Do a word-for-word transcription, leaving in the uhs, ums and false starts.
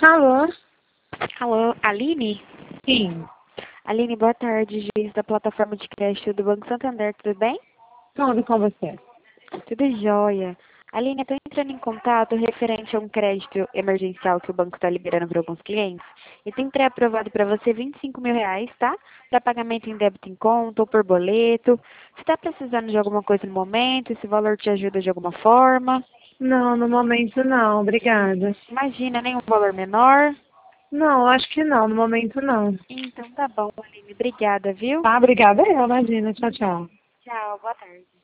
Alô? Alô, Aline? Sim. Aline, boa tarde, juiz da plataforma de crédito do Banco Santander, tudo bem? Tudo com você? Tudo jóia. Aline, eu estou entrando em contato referente a um crédito emergencial que o banco está liberando para alguns clientes e tem pré-aprovado para você vinte e cinco mil reais, tá? Para pagamento em débito em conta ou por boleto. Você está precisando de alguma coisa no momento? Esse valor te ajuda de alguma forma? Não, no momento não, obrigada. Imagina, nenhum valor menor? Não, acho que não, no momento não. Então tá bom, Aline. Obrigada, viu? Tá, obrigada eu, imagina. Tchau, tchau. Tchau, boa tarde.